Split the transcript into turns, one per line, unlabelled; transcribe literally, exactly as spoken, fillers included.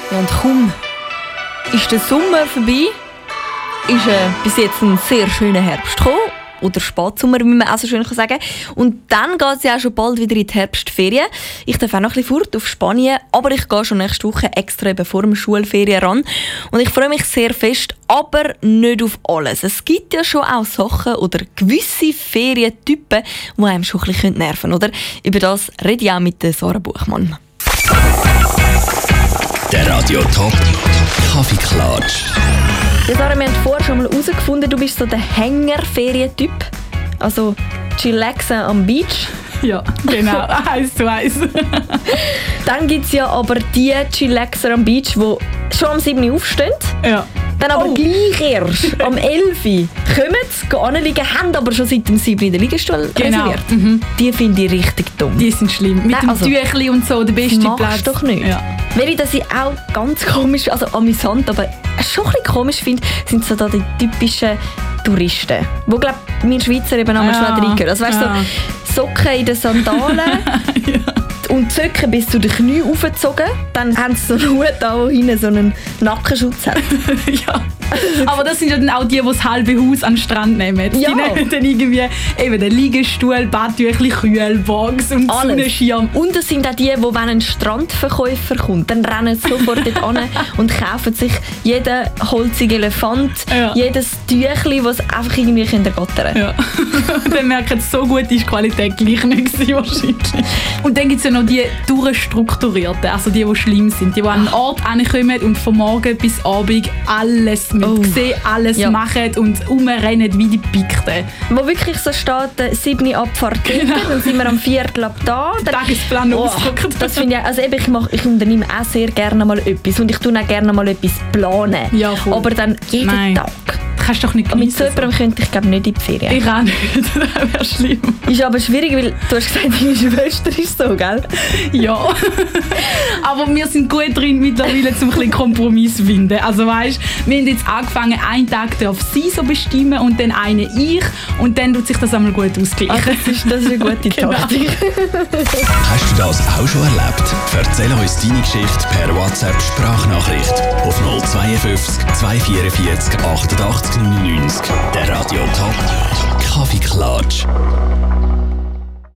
Ja, und kaum ist der Sommer vorbei, ist äh, bis jetzt ein sehr schöner Herbst gekommen. Oder Spätsommer, wie man auch so schön sagen kann. Und dann geht es ja auch schon bald wieder in die Herbstferien. Ich darf auch noch ein bisschen fort auf Spanien, aber ich gehe schon nächste Woche extra eben vor dem Schulferien ran. Und ich freue mich sehr fest, aber nicht auf alles. Es gibt ja schon auch Sachen oder gewisse Ferientypen, die einem schon ein bisschen nerven können, oder? Über das rede ich auch mit Sarah Buchmann.
Der Radio Top Kaffeeklatsch.
Ja, Sarah, wir haben vorher schon mal herausgefunden, du bist so der Hänger-Ferientyp. Also chillaxen am Beach.
Ja, genau, eins zu eins.
Dann gibt es ja aber die Chillaxer am Beach, die schon am sieben Uhr aufstehen.
Ja.
Dann aber
Oh.
gleich erst am elf Uhr kommen, gehen liegen, haben aber schon seit dem sieben Uhr den Liegestuhl
Genau.
reserviert.
Mhm.
Die finde ich richtig dumm.
Die sind schlimm. Mit
Nein,
dem
also,
Tüchli und so, der beste
das machst
Platz.
du doch nicht.
Ja.
Weil ich das auch ganz komisch, also amüsant, aber schon ein bisschen komisch finde, sind so da die typischen Touristen, wo glaube wir Schweizer eben auch
Ja.
schon reingehören. Also weißt du,
Ja.
so Socken in den Sandalen und die Socken bis zu den Knien aufgezogen. Dann haben sie so einen Hut da, wo hinten so einen Nackenschutz hat.
Ja. Aber das sind ja dann auch die, die das halbe Haus an den Strand nehmen.
Ja.
Die nehmen dann irgendwie eben den Liegestuhl, Badtüchli, Kühlbox und
Alles.
Sonnenschirm.
Und es sind auch die, die, wenn ein Strandverkäufer kommt, dann rennen sie sofort dort an und kaufen sich jeden holzigen Elefant,
Ja.
jedes Tüchli, das sie einfach irgendwie ergattern können.
Ja. Dann merken sie, so gut ist die Qualität gleich nicht gewesen, wahrscheinlich. Und dann gibt es ja noch die durchstrukturierten, also die, die schlimm sind. Die, die an einen Ort ankommen und von morgen bis Abend alles mit
Oh.
sehen, alles
Ja.
machen und rumrennen wie die Pikten.
Wo wirklich so steht, äh, sieben Abfahrt
Genau.
dort, dann sind wir am viertel ab da. Dann,
Tagesplan
Oh,
ausgedruckt.
das finde ich, also eben, ich, mach, ich unternehme auch sehr gerne mal etwas und ich tue auch gerne mal etwas planen.
Ja, voll.
Aber dann jeden
Nein.
Tag.
Das kannst du doch nicht
Und mit so
geniessen.
jemandem könnte ich glaube nicht in die Ferien.
Ich auch nicht. Das wäre schlimm.
Ist aber schwierig, weil du hast gesagt, deine Schwester ist so, gell?
Ja. Aber wir sind gut drin, mittlerweile zum ein bisschen Kompromiss zu finden. Also weißt, wir haben jetzt angefangen, einen Tag darf sie so bestimmen und dann einen ich. Und dann tut sich das einmal gut
Ah,
ausgleichen.
das, ist, das ist eine gute
Genau.
Taktik.
Hast du das auch schon erlebt? Erzähl uns deine Geschichte per WhatsApp-Sprachnachricht auf null fünf zwei zwei vier vier achtundachtzig neunundneunzig. Der Radio Top Kaffeeklatsch.